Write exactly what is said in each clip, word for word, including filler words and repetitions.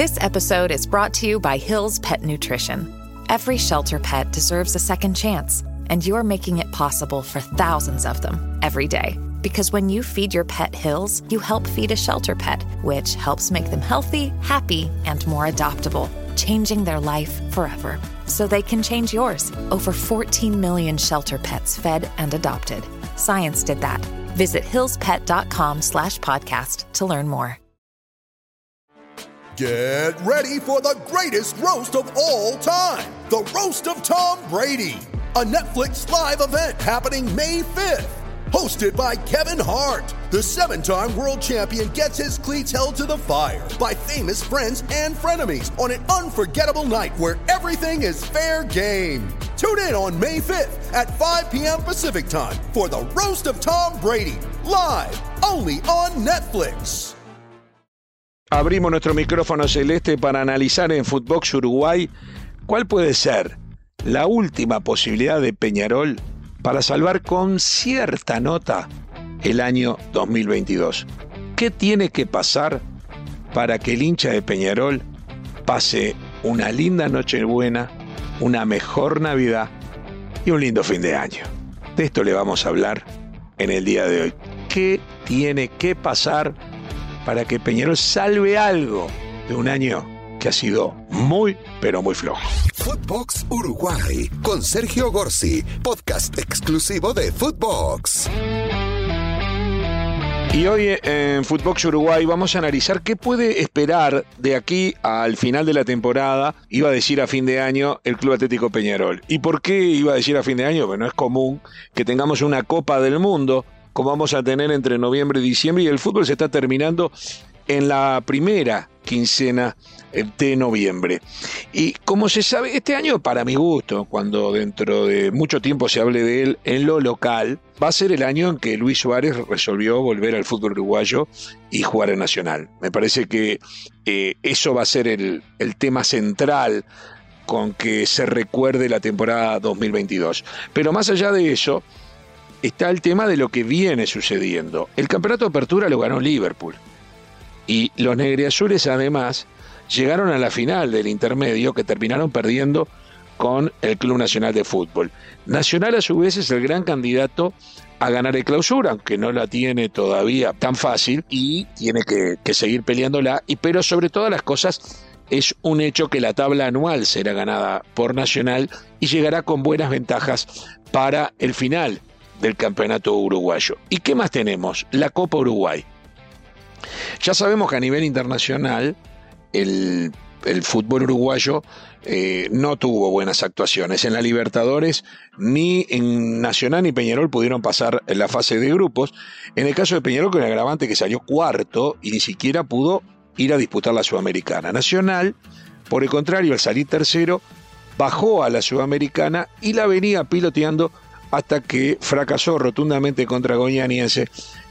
This episode is brought to you by Hill's Pet Nutrition. Every shelter pet deserves a second chance, and you're making it possible for thousands of them every day. Because when you feed your pet Hill's, you help feed a shelter pet, which helps make them healthy, happy, and more adoptable, changing their life forever. So they can change yours. Over fourteen million shelter pets fed and adopted. Science did that. Visit hillspet.com slash podcast to learn more. Get ready for the greatest roast of all time. The Roast of Tom Brady. A Netflix live event happening May fifth. Hosted by Kevin Hart. The seven-time world champion gets his cleats held to the fire by famous friends and frenemies on an unforgettable night where everything is fair game. Tune in on May fifth at five p.m. Pacific time for the Roast of Tom Brady. Live, only on Netflix. Abrimos nuestro micrófono celeste para analizar en Footbox Uruguay cuál puede ser la última posibilidad de Peñarol para salvar con cierta nota el año dos mil veintidós. ¿Qué tiene que pasar para que el hincha de Peñarol pase una linda Nochebuena, una mejor Navidad y un lindo fin de año? De esto le vamos a hablar en el día de hoy. ¿Qué tiene que pasar para que Peñarol salve algo de un año que ha sido muy, pero muy flojo? Footbox Uruguay con Sergio Gorsi, podcast exclusivo de Footbox. Y hoy en Footbox Uruguay vamos a analizar qué puede esperar de aquí al final de la temporada, iba a decir a fin de año, el Club Atlético Peñarol. ¿Y por qué iba a decir a fin de año? Bueno, es común que tengamos una Copa del Mundo, como vamos a tener entre noviembre y diciembre, y el fútbol se está terminando en la primera quincena de noviembre. Y como se sabe, este año, para mi gusto, cuando dentro de mucho tiempo se hable de él en lo local, va a ser el año en que Luis Suárez resolvió volver al fútbol uruguayo y jugar en Nacional. Me parece que eh, eso va a ser el, el tema central con que se recuerde la temporada dos mil veintidós. Pero más allá de eso, está el tema de lo que viene sucediendo. El campeonato de apertura lo ganó Liverpool. Y los negriazules además llegaron a la final del intermedio, que terminaron perdiendo con el Club Nacional de Fútbol. Nacional a su vez es el gran candidato a ganar el clausura, aunque no la tiene todavía tan fácil y tiene que, que seguir peleándola. Y, pero sobre todas las cosas es un hecho que la tabla anual será ganada por Nacional y llegará con buenas ventajas para el final del campeonato uruguayo. ¿Y qué más tenemos? La Copa Uruguay. Ya sabemos que a nivel internacional el, el fútbol uruguayo eh, no tuvo buenas actuaciones. En la Libertadores ni en Nacional ni Peñarol pudieron pasar en la fase de grupos. En el caso de Peñarol, con el agravante que salió cuarto y ni siquiera pudo ir a disputar la Sudamericana. Nacional, por el contrario, al salir tercero, bajó a la Sudamericana y la venía piloteando hasta que fracasó rotundamente contra Goñaniense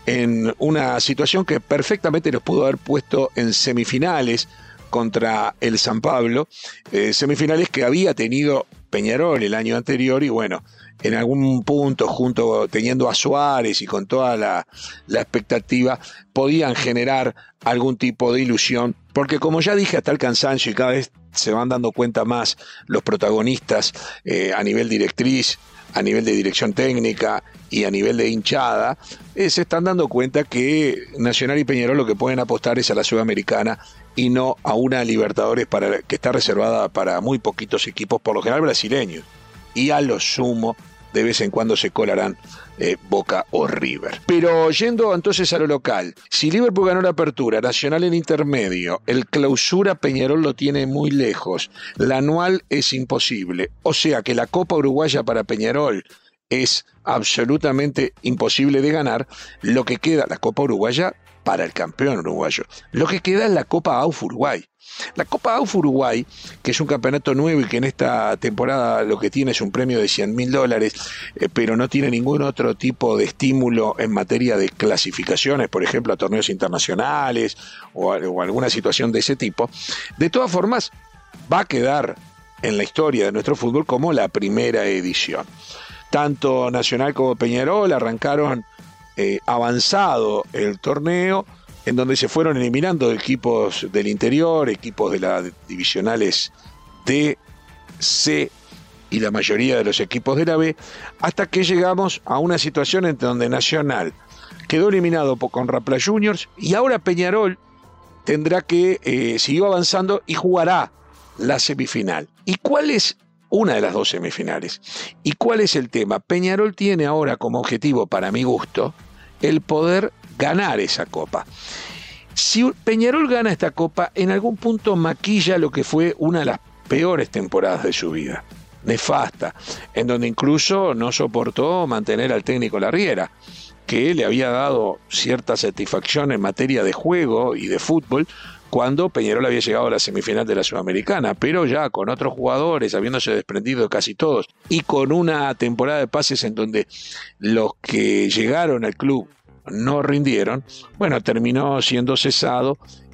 en una situación que perfectamente los pudo haber puesto en semifinales contra el San Pablo, eh, semifinales que había tenido Peñarol el año anterior y bueno, en algún punto, junto teniendo a Suárez y con toda la, la expectativa, podían generar algún tipo de ilusión, porque como ya dije hasta el cansancio y cada vez se van dando cuenta más los protagonistas eh, a nivel directriz, a nivel de dirección técnica y a nivel de hinchada, eh, se están dando cuenta que Nacional y Peñarol lo que pueden apostar es a la Sudamericana y no a una Libertadores para, que está reservada para muy poquitos equipos, por lo general brasileños, y a lo sumo de vez en cuando se colarán eh, Boca o River. Pero yendo entonces a lo local, si Liverpool ganó la apertura, Nacional en intermedio, el clausura Peñarol lo tiene muy lejos, la anual es imposible, o sea que la Copa Uruguaya para Peñarol es absolutamente imposible de ganar, lo que queda la Copa Uruguaya para el campeón uruguayo, lo que queda es la Copa A U F Uruguay. La Copa A U F Uruguay, que es un campeonato nuevo y que en esta temporada lo que tiene es un premio de cien mil dólares, eh, pero no tiene ningún otro tipo de estímulo en materia de clasificaciones, por ejemplo, a torneos internacionales o, a, o alguna situación de ese tipo. De todas formas, va a quedar en la historia de nuestro fútbol como la primera edición. Tanto Nacional como Peñarol arrancaron eh, avanzado el torneo, en donde se fueron eliminando equipos del interior, equipos de las divisionales D, C y la mayoría de los equipos de la B, hasta que llegamos a una situación en donde Nacional quedó eliminado con Rampla Juniors y ahora Peñarol tendrá que, eh, siguió avanzando y jugará la semifinal. ¿Y cuál es una de las dos semifinales? ¿Y cuál es el tema? Peñarol tiene ahora como objetivo, para mi gusto, el poder ganar esa copa. Si Peñarol gana esta copa, en algún punto maquilla lo que fue una de las peores temporadas de su vida. Nefasta, en donde incluso no soportó mantener al técnico Larriera, que le había dado cierta satisfacción en materia de juego y de fútbol cuando Peñarol había llegado a la semifinal de la Sudamericana, pero ya con otros jugadores, habiéndose desprendido de casi todos, y con una temporada de pases en donde los que llegaron al club no rindieron, bueno, terminó siendo cesado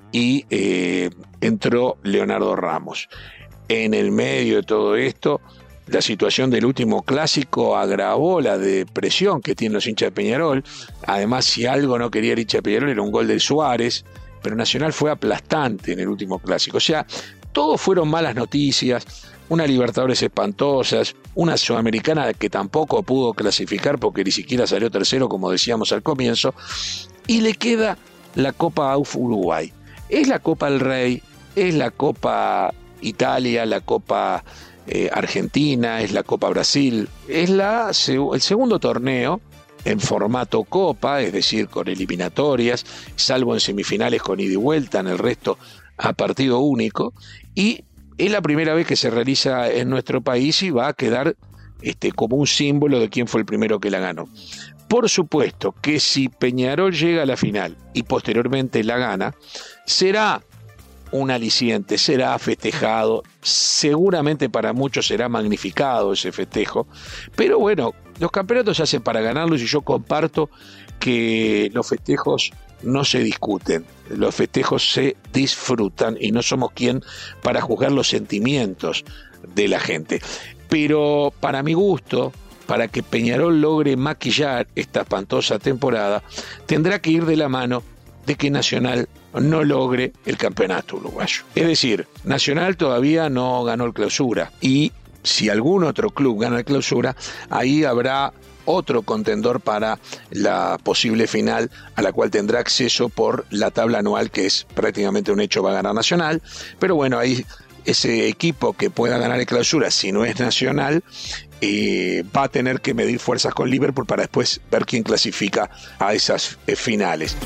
y eh, entró Leonardo Ramos. En el medio de todo esto, la situación del último clásico agravó la depresión que tienen los hinchas de Peñarol. Además, si algo no quería el hincha de Peñarol era un gol del Suárez, pero Nacional fue aplastante en el último clásico. O sea, todos fueron malas noticias, una Libertadores espantosas, una Sudamericana que tampoco pudo clasificar porque ni siquiera salió tercero, como decíamos al comienzo, y le queda la Copa A U F Uruguay. Es la Copa del Rey, es la Copa Italia, la Copa eh, Argentina, es la Copa Brasil, es la, el segundo torneo en formato Copa, es decir, con eliminatorias, salvo en semifinales con ida y vuelta, en el resto a partido único, y es la primera vez que se realiza en nuestro país y va a quedar este, como un símbolo de quién fue el primero que la ganó. Por supuesto que si Peñarol llega a la final y posteriormente la gana, será un aliciente, será festejado, seguramente para muchos será magnificado ese festejo, pero bueno, los campeonatos se hacen para ganarlos y yo comparto que los festejos no se discuten, los festejos se disfrutan y no somos quien para juzgar los sentimientos de la gente. Pero para mi gusto, para que Peñarol logre maquillar esta espantosa temporada, tendrá que ir de la mano de que Nacional no logre el campeonato uruguayo. Es decir, Nacional todavía no ganó el Clausura y si algún otro club gana el Clausura, ahí habrá otro contendor para la posible final a la cual tendrá acceso por la tabla anual, que es prácticamente un hecho, va a ganar Nacional, pero bueno, ahí ese equipo que pueda ganar el Clausura, si no es Nacional, eh, va a tener que medir fuerzas con Liverpool para después ver quién clasifica a esas eh, finales.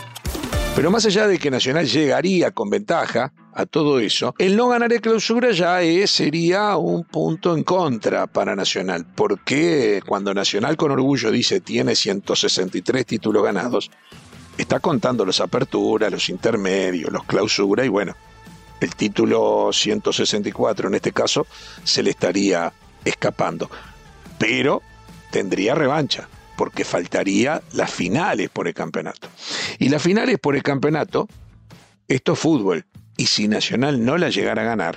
Pero más allá de que Nacional llegaría con ventaja a todo eso, el no ganar el Clausura ya es, sería un punto en contra para Nacional, porque cuando Nacional con orgullo dice tiene ciento sesenta y tres títulos ganados, está contando los aperturas, los intermedios, los Clausura, y bueno, el título ciento sesenta y cuatro en este caso se le estaría escapando, pero tendría revancha, porque faltaría las finales por el campeonato. Y las finales por el campeonato, esto es fútbol. Y si Nacional no la llegara a ganar,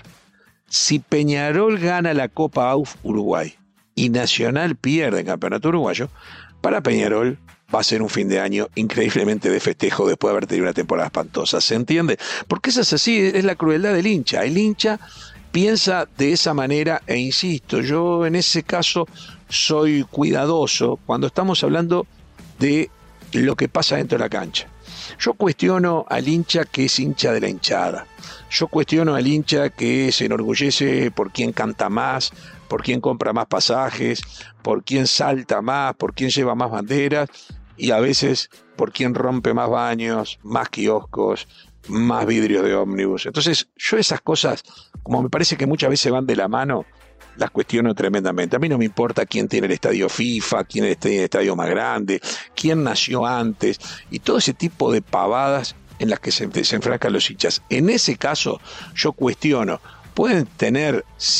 si Peñarol gana la Copa A U F Uruguay y Nacional pierde el campeonato uruguayo, para Peñarol va a ser un fin de año increíblemente de festejo después de haber tenido una temporada espantosa. ¿Se entiende? Porque eso es así, es la crueldad del hincha. El hincha piensa de esa manera e insisto, yo en ese caso soy cuidadoso cuando estamos hablando de lo que pasa dentro de la cancha. Yo cuestiono al hincha que es hincha de la hinchada. Yo cuestiono al hincha que se enorgullece por quién canta más, por quién compra más pasajes, por quién salta más, por quién lleva más banderas y a veces por quién rompe más baños, más kioscos, más vidrios de ómnibus. Entonces yo esas cosas, como me parece que muchas veces van de la mano, las cuestiono tremendamente. A mí no me importa quién tiene el estadio FIFA, quién tiene el estadio más grande, quién nació antes y todo ese tipo de pavadas en las que se, se enfrascan los hinchas. En ese caso yo cuestiono, pueden tener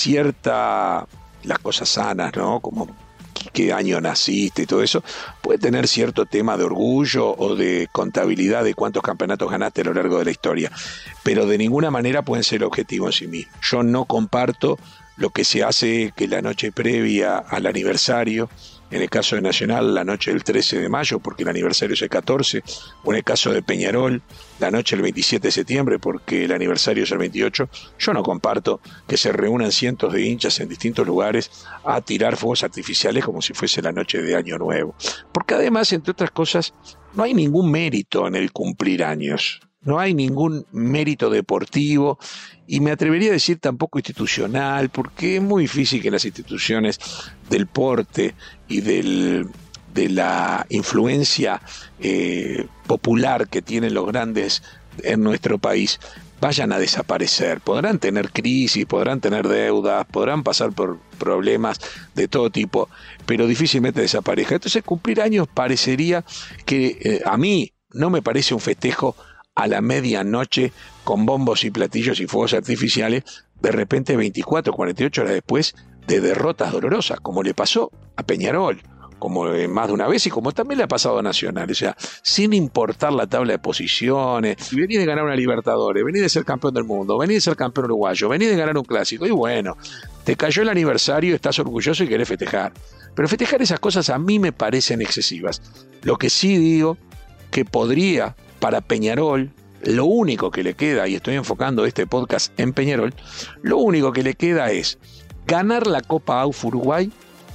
cierta, las cosas sanas, ¿no? Como qué año naciste y todo eso, puede tener cierto tema de orgullo o de contabilidad de cuántos campeonatos ganaste a lo largo de la historia, pero de ninguna manera pueden ser objetivos en sí mismos. Yo no comparto lo que se hace que la noche previa al aniversario en el caso de Nacional la noche del trece de mayo porque el aniversario es el catorce, o en el caso de Peñarol la noche del veintisiete de septiembre porque el aniversario es el veintiocho, yo no comparto que se reúnan cientos de hinchas en distintos lugares a tirar fuegos artificiales como si fuese la noche de Año Nuevo. Porque además, entre otras cosas, no hay ningún mérito en el cumplir años. No hay ningún mérito deportivo y me atrevería a decir tampoco institucional, porque es muy difícil que las instituciones del porte y del, de la influencia eh, popular que tienen los grandes en nuestro país vayan a desaparecer. Podrán tener crisis, podrán tener deudas, podrán pasar por problemas de todo tipo, pero difícilmente desaparezca. Entonces cumplir años parecería que eh, a mí no me parece un festejo a la medianoche con bombos y platillos y fuegos artificiales, de repente veinticuatro, cuarenta y ocho horas después de derrotas dolorosas, como le pasó a Peñarol, como eh, más de una vez y como también le ha pasado a Nacional. O sea, sin importar la tabla de posiciones, si venís de ganar una Libertadores, venís de ser campeón del mundo, venís de ser campeón uruguayo, venís de ganar un clásico, y bueno, te cayó el aniversario, estás orgulloso y querés festejar. Pero festejar esas cosas a mí me parecen excesivas. Lo que sí digo que podría, para Peñarol, lo único que le queda, y estoy enfocando este podcast en Peñarol, lo único que le queda es ganar la Copa A U F Uruguay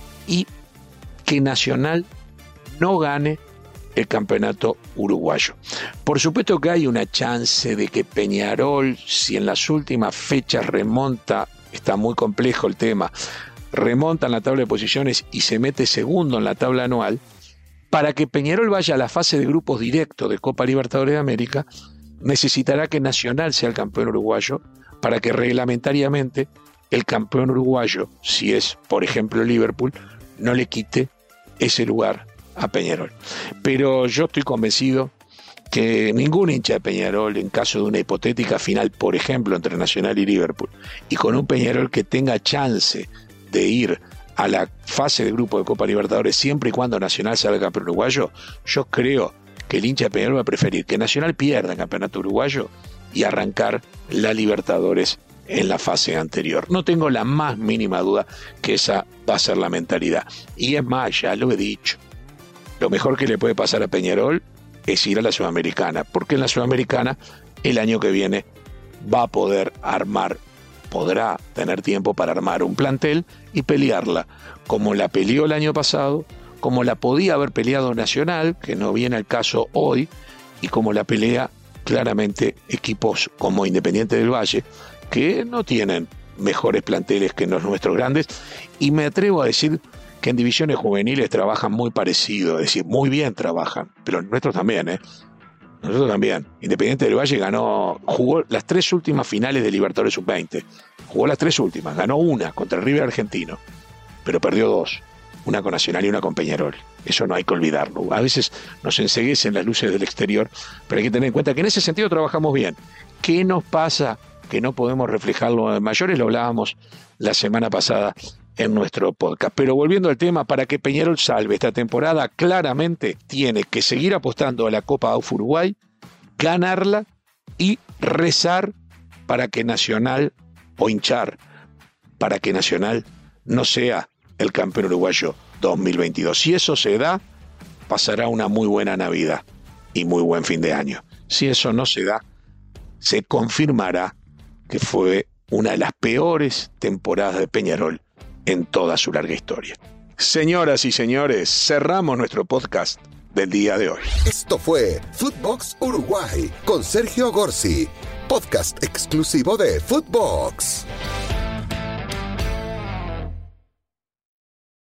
y que Nacional no gane el campeonato uruguayo. Por supuesto que hay una chance de que Peñarol, si en las últimas fechas remonta, está muy complejo el tema, remonta en la tabla de posiciones y se mete segundo en la tabla anual, para que Peñarol vaya a la fase de grupos directo de Copa Libertadores de América, necesitará que Nacional sea el campeón uruguayo para que reglamentariamente el campeón uruguayo, si es, por ejemplo, Liverpool, no le quite ese lugar a Peñarol. Pero yo estoy convencido que ningún hincha de Peñarol, en caso de una hipotética final, por ejemplo, entre Nacional y Liverpool, y con un Peñarol que tenga chance de ir a la fase de grupo de Copa Libertadores siempre y cuando Nacional salga campeón uruguayo, yo creo que el hincha de Peñarol va a preferir que Nacional pierda el campeonato uruguayo y arrancar la Libertadores en la fase anterior. No tengo la más mínima duda que esa va a ser la mentalidad. Y es más, ya lo he dicho, lo mejor que le puede pasar a Peñarol es ir a la Sudamericana, porque en la Sudamericana el año que viene va a poder armar, podrá tener tiempo para armar un plantel y pelearla, como la peleó el año pasado, como la podía haber peleado Nacional, que no viene al caso hoy, y como la pelea claramente equipos como Independiente del Valle, que no tienen mejores planteles que los nuestros grandes, y me atrevo a decir que en divisiones juveniles trabajan muy parecido, es decir, muy bien trabajan, pero nuestros también, ¿eh? Nosotros también. Independiente del Valle ganó, jugó las tres últimas finales de Libertadores sub veinte, jugó las tres últimas, ganó una contra el River Argentino, pero perdió dos, una con Nacional y una con Peñarol. Eso no hay que olvidarlo. A veces nos enceguecen las luces del exterior, pero hay que tener en cuenta que en ese sentido trabajamos bien. ¿Qué nos pasa que no podemos reflejarlo en mayores? Lo hablábamos la semana pasada en nuestro podcast. Pero volviendo al tema, para que Peñarol salve esta temporada, claramente tiene que seguir apostando a la Copa A U F Uruguay, ganarla y rezar para que Nacional, o hinchar, para que Nacional no sea el campeón uruguayo dos mil veintidós. Si eso se da, pasará una muy buena Navidad y muy buen fin de año. Si eso no se da, se confirmará que fue una de las peores temporadas de Peñarol en toda su larga historia. Señoras y señores, cerramos nuestro podcast del día de hoy. Esto fue Footbox Uruguay con Sergio Gorsi, podcast exclusivo de Footbox.